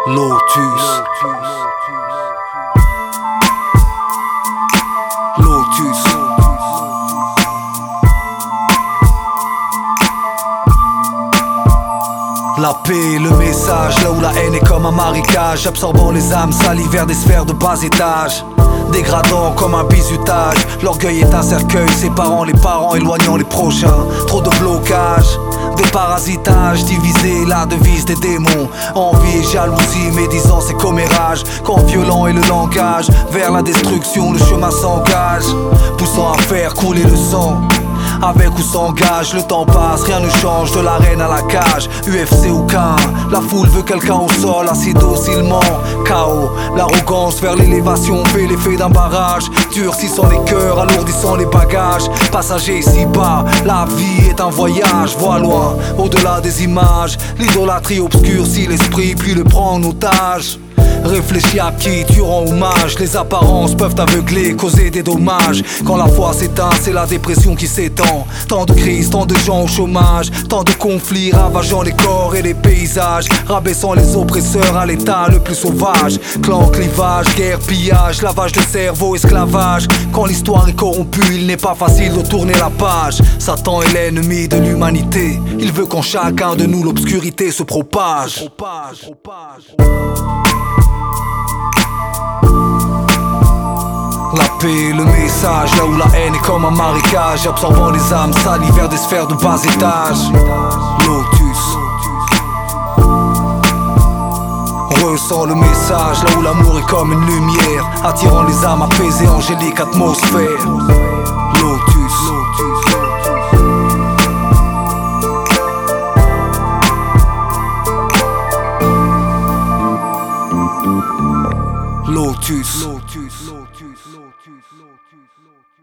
Lotus. Lotus. La paix, le message, là où la haine est comme un marécage, absorbant les âmes salies vers des sphères de bas étage, dégradant comme un bizutage. L'orgueil est un cercueil séparant les parents, éloignant les prochains. Trop de blocages, des parasitages, divisés, la devise des démons. Envie et jalousie, médisant ses commérages. Quand violent est le langage, vers la destruction le chemin s'engage, poussant à faire couler le sang. Avec ou sans gage, le temps passe, rien ne change, de l'arène à la cage. UFC ou K1, la foule veut quelqu'un au sol, assis docilement. Chaos, l'arrogance vers l'élévation fait l'effet d'un barrage, durcissant les cœurs, alourdissant les bagages. Passagers ici-bas, la vie est un voyage, vois loin, au-delà des images. L'idolâtrie obscurcit l'esprit, puis le prend en otage. Réfléchis à qui tu rends hommage. Les apparences peuvent aveugler, causer des dommages. Quand la foi s'éteint, c'est la dépression qui s'étend. Tant de crises, tant de gens au chômage, tant de conflits ravageant les corps et les paysages, rabaissant les oppresseurs à l'état le plus sauvage. Clan, clivage, guerre, pillage, lavage de cerveau, esclavage. Quand l'histoire est corrompue, il n'est pas facile de tourner la page. Satan est l'ennemi de l'humanité. Il veut qu'en chacun de nous l'obscurité se propage. La paix, le message, là où la haine est comme un marécage, absorbant les âmes salies vers des sphères de bas étage. Lotus. Ressens le message, là où l'amour est comme une lumière, attirant les âmes apaisées, angélique atmosphère. Lotus. Lotus.